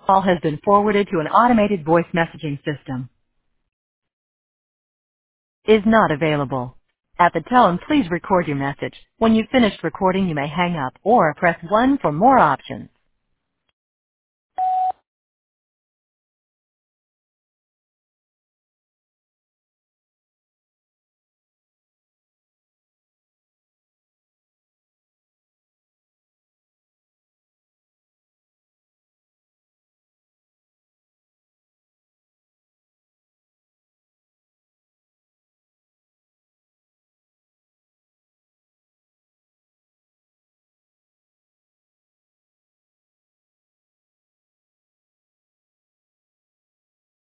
Call has been forwarded to an automated voice messaging system. Is not available. At the tone, please record your message. When you've finished recording, you may hang up or press 1 for more options.